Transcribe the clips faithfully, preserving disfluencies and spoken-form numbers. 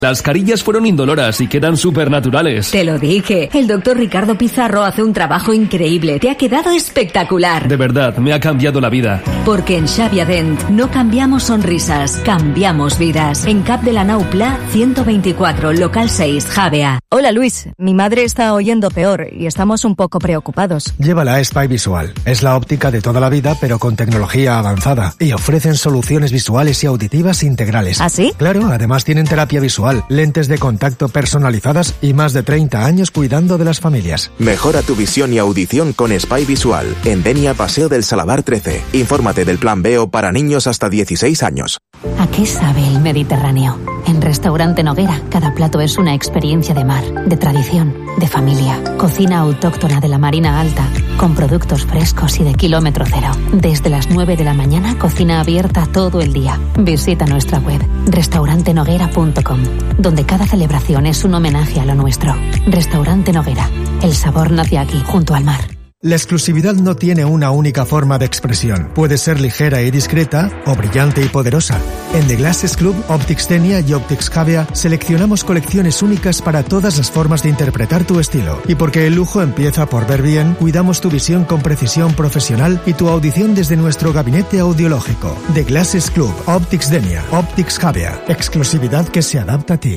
Las carillas fueron indoloras y quedan súper naturales. Te lo dije. El doctor Ricardo Pizarro hace un trabajo increíble. Te ha quedado espectacular. De verdad, me ha cambiado la vida. Porque en Xavia Dent no cambiamos sonrisas, cambiamos vidas. En Cap de la Nau Pla, ciento veinticuatro, local seis, Javea. Hola Luis, mi madre está oyendo peor y estamos un poco preocupados. Llévala a Spy Visual. Es la óptica de toda la vida, pero con tecnología avanzada. Y ofrecen soluciones visuales y auditivas integrales. ¿Ah, sí? Claro, además tienen terapia visual, lentes de contacto personalizadas y más de treinta años cuidando de las familias. Mejora tu visión y audición con Spy Visual. En Denia, Paseo del Salavar trece. Infórmate del plan Veo para niños hasta dieciséis años. ¿A qué sabe el Mediterráneo? En Restaurante Noguera, cada plato es una experiencia de mar, de tradición, de familia. Cocina autóctona de la Marina Alta, con productos frescos y de kilómetro cero. Desde las nueve de la mañana, cocina abierta todo el día. Visita nuestra web, restaurante noguera punto com, donde cada celebración es un homenaje a lo nuestro. Restaurante Noguera, el sabor nace aquí, junto al mar. La exclusividad no tiene una única forma de expresión. Puede ser ligera y discreta o brillante y poderosa. En The Glasses Club, Optics Denia y Optics Javea seleccionamos colecciones únicas para todas las formas de interpretar tu estilo. Y porque el lujo empieza por ver bien, cuidamos tu visión con precisión profesional y tu audición desde nuestro gabinete audiológico. The Glasses Club, Optics Denia, Optics Javea. Exclusividad que se adapta a ti.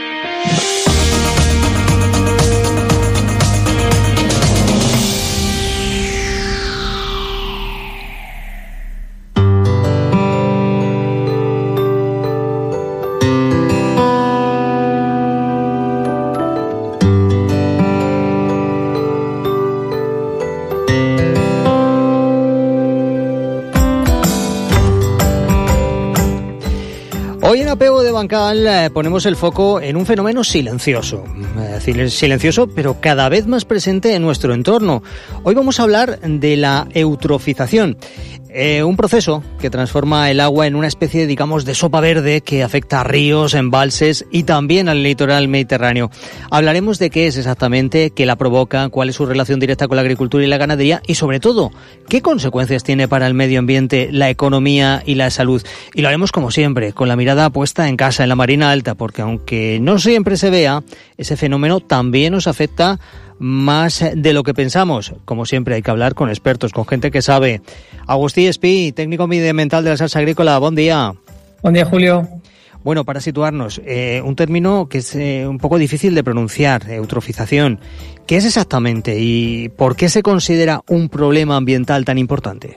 Hoy en Apego de Bancal eh, ponemos el foco en un fenómeno silencioso, eh, silencioso pero cada vez más presente en nuestro entorno. Hoy vamos a hablar de la eutrofización, eh, un proceso que transforma el agua en una especie, digamos, de sopa verde que afecta a ríos, embalses y también al litoral mediterráneo. Hablaremos de qué es exactamente, qué la provoca, cuál es su relación directa con la agricultura y la ganadería y, sobre todo, qué consecuencias tiene para el medio ambiente, la economía y la salud. Y lo haremos, como siempre, con la mirada puesta en casa, en la Marina Alta, porque aunque no siempre se vea, ese fenómeno también nos afecta más de lo que pensamos. Como siempre, hay que hablar con expertos, con gente que sabe. Agustí Espí, técnico medioambiental de la Salsa Agrícola, buen día. Buen día, Julio. Bueno, para situarnos, eh, un término que es eh, un poco difícil de pronunciar, eutrofización. ¿Qué es exactamente y por qué se considera un problema ambiental tan importante?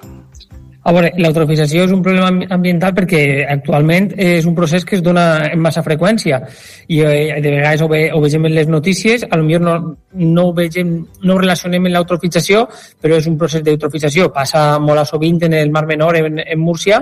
A veure, l'eutrofització és un problema ambiental perquè actualment és un procés que es dona en massa freqüència i eh, de vegades ho, ve, ho vegem en les notícies, a lo millor no, no ho vegem, no ho relacionem amb l'eutrofització, però és un procés d'eutrofització. Passa molt a sovint en el Mar Menor, en, en Múrcia,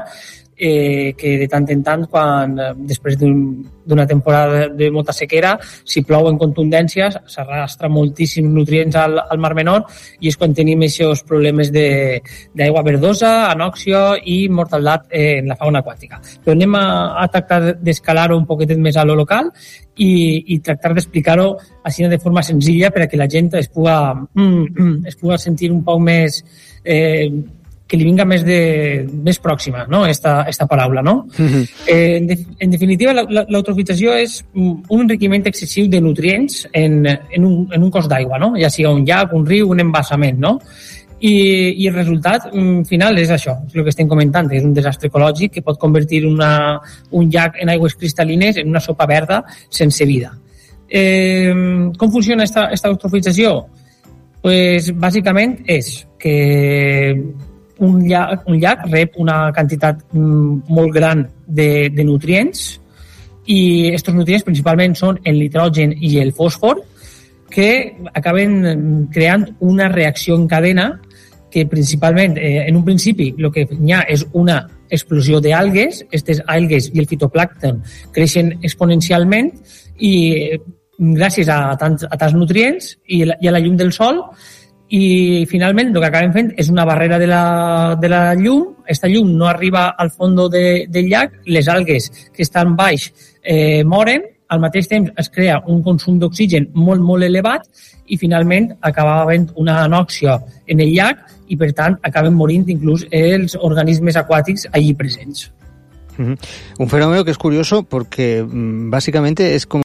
eh, que de tant en tant, quan després d'un, d'una temporada de molta sequera, si plou en contundències, s'arrastra moltíssims nutrients al, al Mar Menor i és quan tenim aquests problemes de, d'aigua verdosa, anòxia i mortaldat eh, en la fauna aquàtica. Però anem a, a tractar d'escalar-ho un poquetet més a lo local i, i tractar d'explicar-ho així de forma senzilla per a que la gent es puga, mm, es puga sentir un poc més... Eh, que li vinga més, de, més pròxima, no? esta, esta paraula. No? Uh-huh. Eh, en, de, en definitiva, l'eutrofització és un enriquiment excessiu de nutrients en, en, un, en un cos d'aigua, no? Ja sigui un llac, un riu, un embassament. No? I, I el resultat final és això, és el que estem comentant, és un desastre ecològic que pot convertir una, un llac en aigües cristal·lines en una sopa verda sense vida. Eh, com funciona esta, esta eutrofització? Pues, bàsicament és que Un llac, un llac rep una quantitat mm, molt gran de, de nutrients i aquests nutrients principalment són el nitrogen i el fòsfor que acaben creant una reacció en cadena que principalment, eh, en un principi, el que hi ha és una explosió d'algues, aquestes algues i el fitoplàncton creixen exponencialment i eh, gràcies a tants, a tants nutrients i, i a la llum del sol i finalment el que acabem fent és una barrera de la, de la llum. Aquesta llum no arriba al fons de, del llac, les algues que estan baix eh, moren, al mateix temps es crea un consum d'oxigen molt, molt elevat i finalment acaba havent una anòxia en el llac i per tant acaben morint inclús els organismes aquàtics allí presents. Uh-huh. Un fenómeno que es curioso porque básicamente es como